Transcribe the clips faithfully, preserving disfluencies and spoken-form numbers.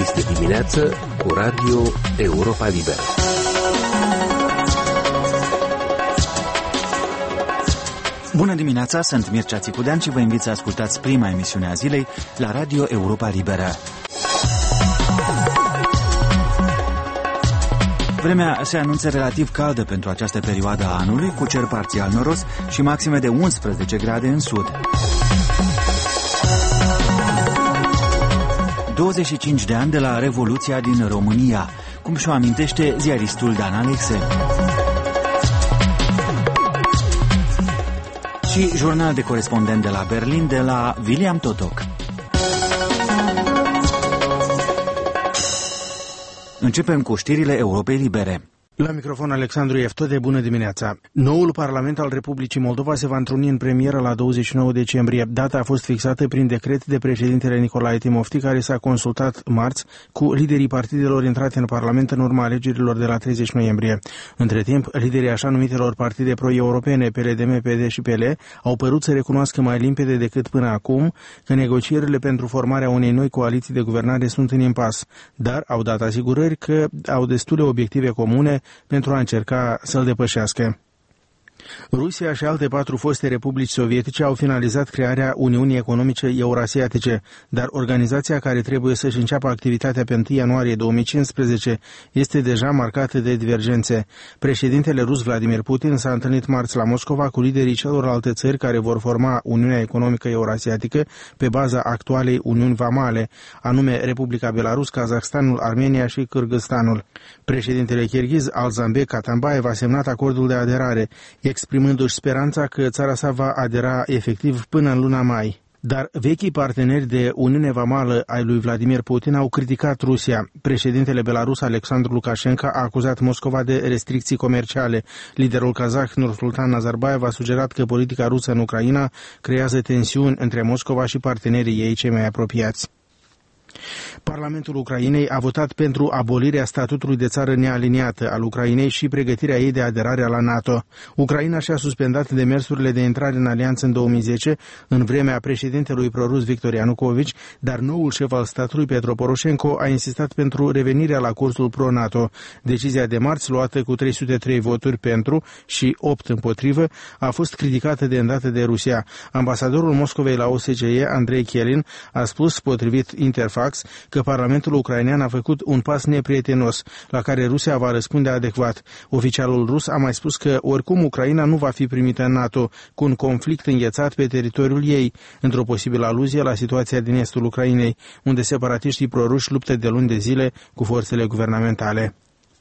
Este dimineață cu Radio Europa Liberă. Bună dimineața, sunt Mircea Țicudean și vă invit să ascultați prima emisiune a zilei la Radio Europa Liberă. Vremea se anunță relativ caldă pentru această perioadă a anului, cu cer parțial noros și maxime de unsprezece grade în sud. douăzeci și cinci de ani de la Revoluția din România, cum și-o amintește ziaristul Dan Alexe. Și jurnal de corespondent de la Berlin, de la William Totok. Începem cu știrile Europei Libere. La microfon Alexandru Eftode, bună dimineața. Noul Parlament al Republicii Moldova se va întruni în premieră la douăzeci și nouă decembrie. Data a fost fixată prin decret de președintele Nicolae Timofti, care s-a consultat marți cu liderii partidelor intrate în Parlament în urma alegerilor de la treizeci noiembrie. Între timp, liderii așa numitelor partide pro-europene, P L D M, P D și P L, au părut să recunoască mai limpede decât până acum că negocierile pentru formarea unei noi coaliții de guvernare sunt în impas, dar au dat asigurări că au destule obiective comune pentru a încerca să-l depășească. Rusia și alte patru foste republici sovietice au finalizat crearea Uniunii Economice Eurasiatice, dar organizația, care trebuie să-și înceapă activitatea pe întâi ianuarie două mii cincisprezece, este deja marcată de divergențe. Președintele rus Vladimir Putin s-a întâlnit marți la Moscova cu liderii celorlalte țări care vor forma Uniunea Economică Eurasiatică pe baza actualei Uniuni Vamale, anume Republica Belarus, Kazahstanul, Armenia și Kârgâzstanul. Președintele kirghiz Alzambek Atambayev a semnat acordul de aderare, exprimându-și speranța că țara sa va adera efectiv până în luna mai. Dar vechii parteneri de Uniune Vamală ai lui Vladimir Putin au criticat Rusia. Președintele Belarus Alexandru Lukashenko a acuzat Moscova de restricții comerciale. Liderul kazah Nursultan Nazarbayev a sugerat că politica rusă în Ucraina creează tensiuni între Moscova și partenerii ei cei mai apropiați. Parlamentul Ucrainei a votat pentru abolirea statutului de țară nealiniată al Ucrainei și pregătirea ei de aderare la NATO. Ucraina și-a suspendat demersurile de intrare în alianță în două mii zece, în vremea președintelui prorus Victor Ianukovici, dar noul șef al statului, Petro Poroșenko, a insistat pentru revenirea la cursul pro-NATO. Decizia de marți, luată cu trei sute trei voturi pentru și opt împotrivă, a fost criticată de îndată de Rusia. Ambasadorul Moscovei la O S C E, Andrei Khelin, a spus, potrivit Interfax, că Parlamentul ucrainean a făcut un pas neprietenos, la care Rusia va răspunde adecvat. Oficialul rus a mai spus că oricum Ucraina nu va fi primită în NATO, cu un conflict înghețat pe teritoriul ei, într-o posibilă aluzie la situația din estul Ucrainei, unde separatiștii proruși luptă de luni de zile cu forțele guvernamentale.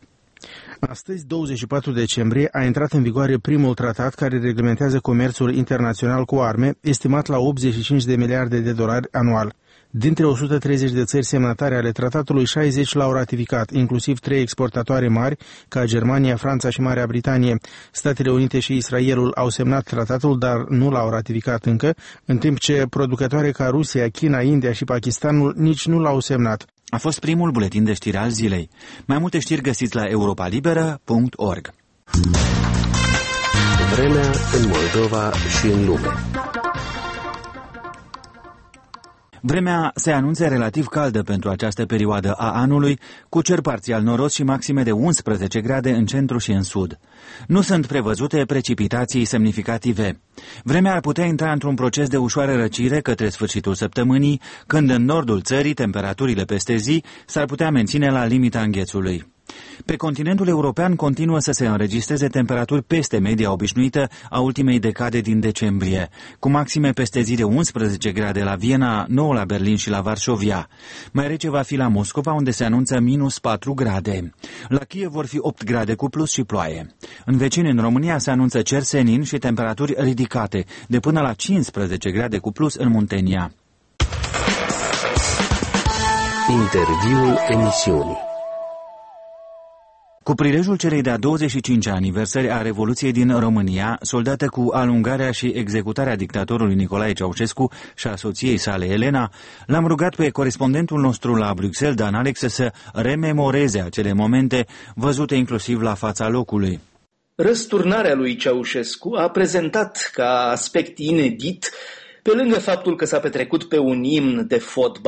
Astăzi, douăzeci și patru decembrie, a intrat în vigoare primul tratat care reglementează comerțul internațional cu arme, estimat la optzeci și cinci de miliarde de dolari anual. Dintre o sută treizeci de țări semnatare ale tratatului, șaizeci l-au ratificat, inclusiv trei exportatoare mari, ca Germania, Franța și Marea Britanie. Statele Unite și Israelul au semnat tratatul, dar nu l-au ratificat încă, în timp ce producătoare ca Rusia, China, India și Pakistanul nici nu l-au semnat. A fost primul buletin de știri al zilei. Mai multe știri găsiți la europa liberă punct org. Vremea în Moldova și în lume. Vremea se anunță relativ caldă pentru această perioadă a anului, cu cer parțial noros și maxime de unsprezece grade în centru și în sud. Nu sunt prevăzute precipitații semnificative. Vremea ar putea intra într-un proces de ușoară răcire către sfârșitul săptămânii, când în nordul țării temperaturile peste zi s-ar putea menține la limita înghețului. Pe continentul european continuă să se înregistreze temperaturi peste media obișnuită a ultimei decade din decembrie, cu maxime peste zi de unsprezece grade la Viena, nouă la Berlin și la Varșovia. Mai rece va fi la Moscova, unde se anunță minus patru grade. La Kiev vor fi opt grade cu plus și ploaie. În vecini, în România, se anunță cer senin și temperaturi ridicate, de până la cincisprezece grade cu plus în Muntenia. Interviul emisiunii. Cu prilejul celei de-a douăzeci și cincea aniversări a Revoluției din România, soldată cu alungarea și executarea dictatorului Nicolae Ceaușescu și a soției sale Elena, l-am rugat pe corespondentul nostru la Bruxelles, Dan Alexe, să rememoreze acele momente văzute inclusiv la fața locului. Răsturnarea lui Ceaușescu a prezentat ca aspect inedit, pe lângă faptul că s-a petrecut pe un imn de fotbal,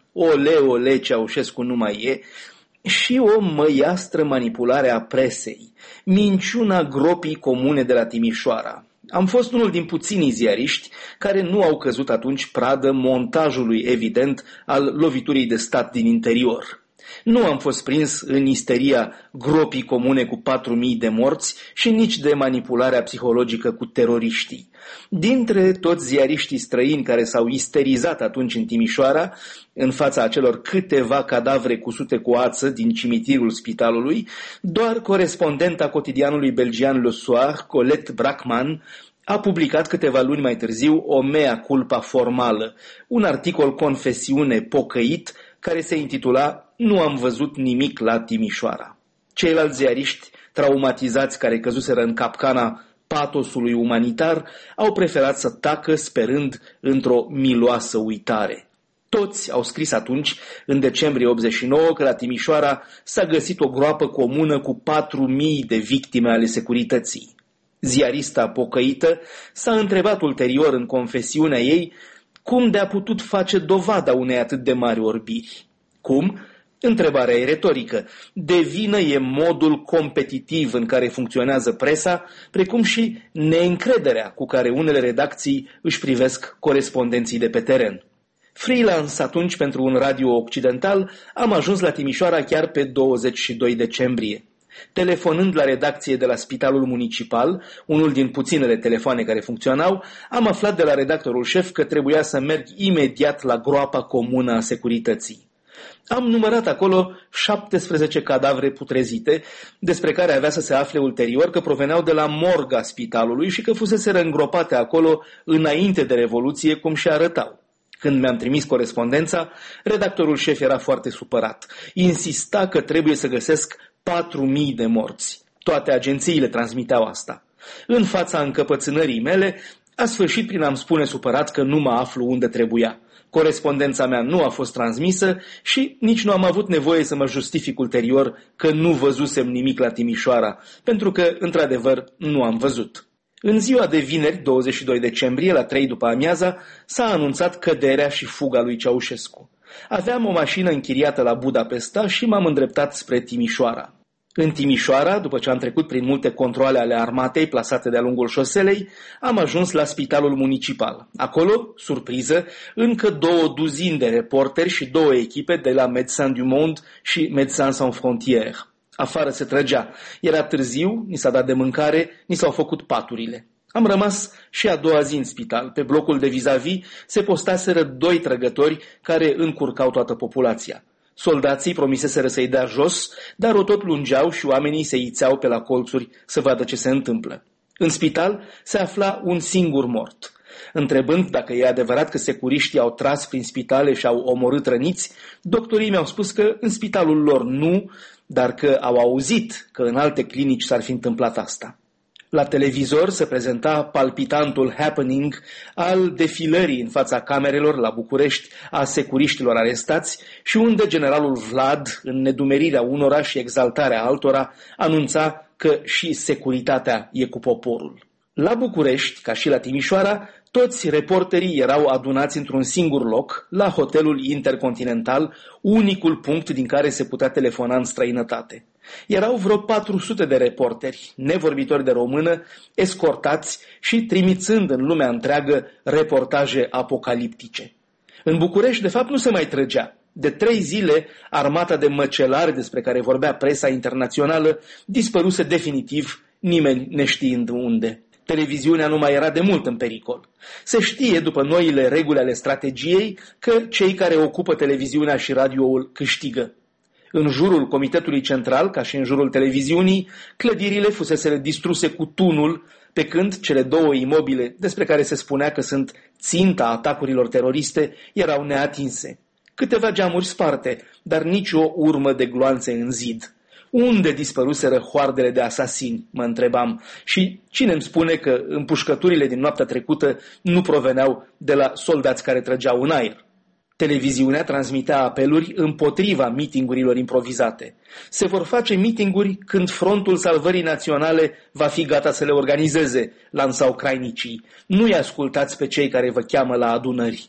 ole, ole, Ceaușescu nu mai e, și o măiastră manipulare a presei, minciuna gropii comune de la Timișoara. Am fost unul din puținii ziariști care nu au căzut atunci pradă montajului evident al loviturii de stat din interior. Nu am fost prins în isteria gropii comune cu patru mii de morți și nici de manipularea psihologică cu teroriștii. Dintre toți ziariștii străini care s-au isterizat atunci în Timișoara, în fața acelor câteva cadavre cusute cu ață din cimitirul spitalului, doar corespondenta cotidianului belgian Le Soir, Colette Brackman, a publicat câteva luni mai târziu o mea culpa formală, un articol confesiune pocăit care se intitula "Nu am văzut nimic la Timișoara". Ceilalți ziariști traumatizați care căzuseră în capcana patosului umanitar au preferat să tacă sperând într-o miloasă uitare. Toți au scris atunci, în decembrie optzeci și nouă, că la Timișoara s-a găsit o groapă comună cu patru mii de victime ale securității. Ziarista pocăită s-a întrebat ulterior în confesiunea ei cum de-a putut face dovada unei atât de mari orbiri. Cum? Întrebarea e retorică. De vină e modul competitiv în care funcționează presa, precum și neîncrederea cu care unele redacții își privesc corespondenții de pe teren. Freelance atunci pentru un radio occidental, am ajuns la Timișoara chiar pe douăzeci și doi decembrie. Telefonând la redacție de la Spitalul Municipal, unul din puținele telefoane care funcționau, am aflat de la redactorul șef că trebuia să merg imediat la groapa comună a securității. Am numărat acolo șaptesprezece cadavre putrezite, despre care avea să se afle ulterior că proveneau de la morga spitalului și că fuseseră îngropate acolo înainte de Revoluție, cum și arătau. Când mi-am trimis corespondența, redactorul șef era foarte supărat. Insista că trebuie să găsesc patru mii de morți. Toate agențiile transmiteau asta. În fața încăpățânării mele, a sfârșit prin a-mi spune supărat că nu mă aflu unde trebuia. Corespondența mea nu a fost transmisă și nici nu am avut nevoie să mă justific ulterior că nu văzusem nimic la Timișoara, pentru că, într-adevăr, nu am văzut. În ziua de vineri, douăzeci și doi decembrie, la trei după amiaza, s-a anunțat căderea și fuga lui Ceaușescu. Aveam o mașină închiriată la Budapesta și m-am îndreptat spre Timișoara. În Timișoara, după ce am trecut prin multe controale ale armatei plasate de-a lungul șoselei, am ajuns la Spitalul Municipal. Acolo, surpriză, încă două duzini de reporteri și două echipe de la Médecins du Monde și Médecins Sans Frontières. Afară se trăgea. Era târziu, ni s-a dat de mâncare, ni s-au făcut paturile. Am rămas și a doua zi în spital. Pe blocul de vis-a-vis se postaseră doi trăgători care încurcau toată populația. Soldații promiseseră să-i dea jos, dar o tot lungeau și oamenii se ițeau pe la colțuri să vadă ce se întâmplă. În spital se afla un singur mort. Întrebând dacă e adevărat că securiștii au tras prin spitale și au omorât răniți, doctorii mi-au spus că în spitalul lor nu, dar că au auzit că în alte clinici s-ar fi întâmplat asta. La televizor se prezenta palpitantul happening al defilării în fața camerelor la București a securiștilor arestați și unde generalul Vlad, în nedumerirea unora și exaltarea altora, anunța că și securitatea e cu poporul. La București, ca și la Timișoara, toți reporterii erau adunați într-un singur loc, la hotelul Intercontinental, unicul punct din care se putea telefona în străinătate. Erau vreo patru sute de reporteri, nevorbitori de română, escortați și trimițând în lumea întreagă reportaje apocaliptice. În București, de fapt, nu se mai trăgea. De trei zile, armata de măcelari despre care vorbea presa internațională dispăruse definitiv, nimeni neștiind unde. Televiziunea nu mai era de mult în pericol. Se știe, după noile reguli ale strategiei, că cei care ocupă televiziunea și radioul câștigă. În jurul Comitetului Central, ca și în jurul televiziunii, clădirile fusese distruse cu tunul, pe când cele două imobile, despre care se spunea că sunt ținta atacurilor teroriste, erau neatinse. Câteva geamuri sparte, dar nicio urmă de gloanțe în zid. Unde dispăruseră hoardele de asasini, mă întrebam, și cine îmi spune că împușcăturile din noaptea trecută nu proveneau de la soldați care trăgeau în aer? Televiziunea transmitea apeluri împotriva mitingurilor improvizate. Se vor face mitinguri când Frontul Salvării Naționale va fi gata să le organizeze, lansau crainicii. Nu-i ascultați pe cei care vă cheamă la adunări.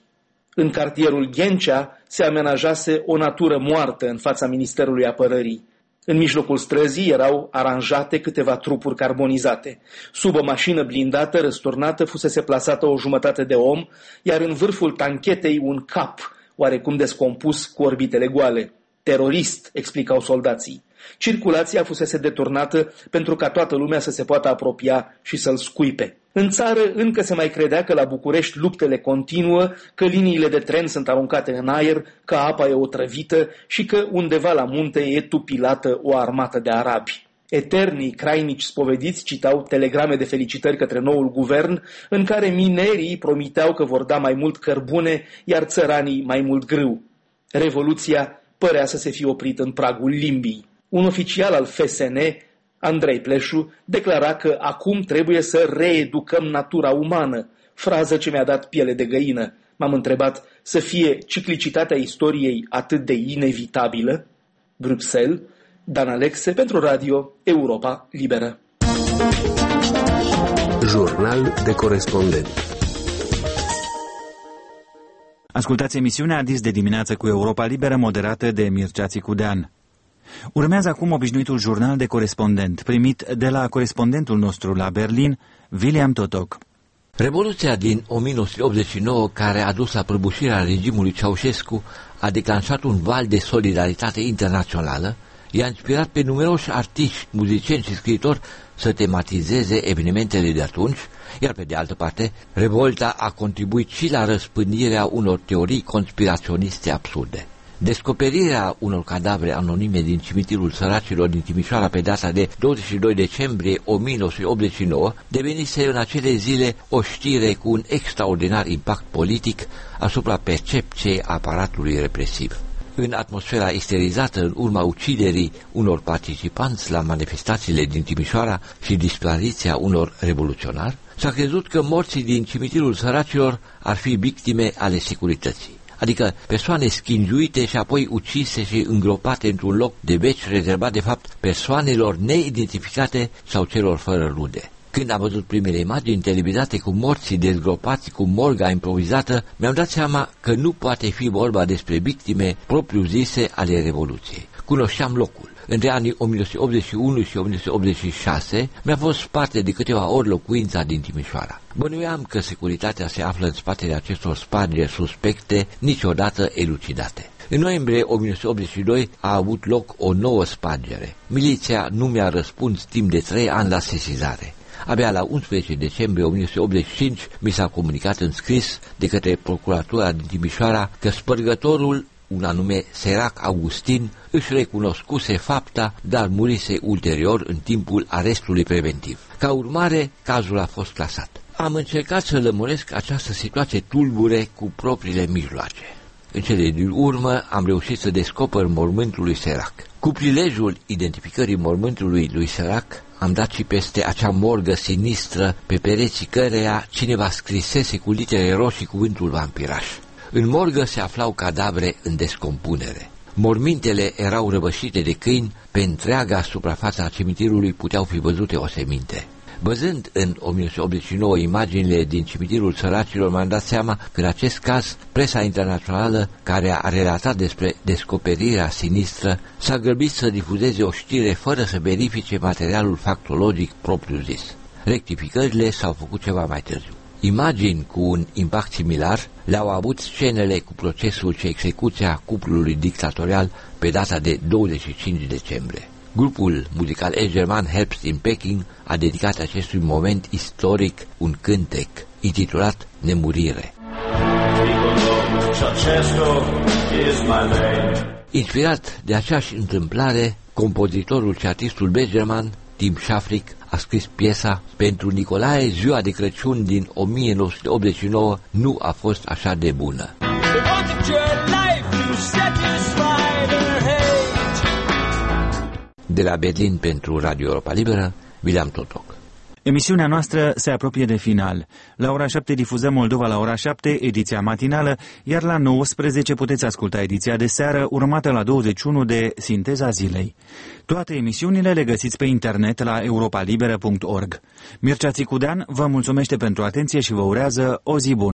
În cartierul Ghencea se amenajase o natură moartă în fața Ministerului Apărării. În mijlocul străzii erau aranjate câteva trupuri carbonizate. Sub o mașină blindată răsturnată fusese plasată o jumătate de om, iar în vârful tanchetei un cap, oarecum descompus cu orbitele goale. Terorist, explicau soldații. Circulația fusese deturnată pentru ca toată lumea să se poată apropia și să-l scuipe. În țară încă se mai credea că la București luptele continuă, că liniile de tren sunt aruncate în aer, că apa e otrăvită și că undeva la munte e tupilată o armată de arabi. Eternii crainici spovediți citau telegrame de felicitări către noul guvern, în care minerii promiteau că vor da mai mult cărbune, iar țăranii mai mult grâu. Revoluția părea să se fie oprit în pragul limbii. Un oficial al F S N, Andrei Pleșu, declara că acum trebuie să reeducăm natura umană, frază ce mi-a dat piele de găină. M-am întrebat, să fie ciclicitatea istoriei atât de inevitabilă? Bruxelles, Dan Alexe pentru Radio Europa Liberă. Jurnal de corespondent. Ascultați emisiunea Adis de dimineață cu Europa Liberă, moderată de Mircea Țicudean. Urmează acum obișnuitul jurnal de corespondent, primit de la corespondentul nostru la Berlin, William Totok. Revoluția din o mie nouă sute optzeci și nouă, care a dus la prăbușirea regimului Ceaușescu, a declanșat un val de solidaritate internațională, i-a inspirat pe numeroși artiști, muzicieni și scriitori să tematizeze evenimentele de atunci, iar pe de altă parte, revolta a contribuit și la răspândirea unor teorii conspiraționiste absurde. Descoperirea unor cadavre anonime din cimitirul săracilor din Timișoara pe data de douăzeci și doi decembrie o mie nouă sute optzeci și nouă devenise în acele zile o știre cu un extraordinar impact politic asupra percepției aparatului represiv. În atmosfera isterizată în urma uciderii unor participanți la manifestațiile din Timișoara și dispariția unor revoluționari, s-a crezut că morții din cimitirul săracilor ar fi victime ale securității, adică persoane schingiuite și apoi ucise și îngropate într-un loc de veci rezervat de fapt persoanelor neidentificate sau celor fără rude. Când am văzut primele imagini televizate cu morții dezgropați cu morga improvizată, mi-am dat seama că nu poate fi vorba despre victime propriu-zise ale Revoluției. Cunoșteam locul. Între anii o mie nouă sute optzeci și unu și o mie nouă sute optzeci și șase mi-a fost sparte de câteva ori locuința din Timișoara. Bănuiam că securitatea se află în spatele acestor spargeri suspecte, niciodată elucidate. În noiembrie o mie nouă sute optzeci și doi a avut loc o nouă spargere. Miliția nu mi-a răspuns timp de trei ani la sesizare. Abia la unsprezece decembrie o mie nouă sute optzeci și cinci mi s-a comunicat în scris de către procuratura din Timișoara că spărgătorul, un anume Serac Augustin, își recunoscuse fapta, dar murise ulterior în timpul arestului preventiv. Ca urmare, cazul a fost clasat. Am încercat să lămuresc această situație tulbure cu propriile mijloace. În cele din urmă am reușit să descoper mormântul lui Serac. Cu prilejul identificării mormântului lui Serac, am dat și peste acea morgă sinistră pe pereții căreia cineva scrisese cu litere roșii cuvântul vampiraș. În morgă se aflau cadavre în descompunere. Mormintele erau răvășite de câini, pe întreaga suprafața cimitirului puteau fi văzute oseminte. Văzând în o mie nouă sute optzeci și nouă imaginile din cimitirul săracilor, m-am dat seama că în acest caz presa internațională, care a relatat despre descoperirea sinistră, s-a grăbit să difuzeze o știre fără să verifice materialul factologic propriu-zis. Rectificările s-au făcut ceva mai târziu. Imagini cu un impact similar le-au avut scenele cu procesul și execuția cuplului dictatorial pe data de douăzeci și cinci decembrie. Grupul muzical est-german Herbst in Peking a dedicat acestui moment istoric un cântec intitulat Nemurire. Inspirat de aceeași întâmplare, compozitorul și artistul best-german Tim Schafric a scris piesa Pentru Nicolae, ziua de Crăciun din o mie nouă sute optzeci și nouă nu a fost așa de bună. De la Berlin pentru Radio Europa Liberă, William Totok. Emisiunea noastră se apropie de final. La ora șapte difuzăm Moldova la ora șapte, ediția matinală, iar la nouăsprezece puteți asculta ediția de seară, urmată la douăzeci și unu de Sinteza Zilei. Toate emisiunile le găsiți pe internet la europa liberă punct org. Mircea Țicudean vă mulțumește pentru atenție și vă urează o zi bună.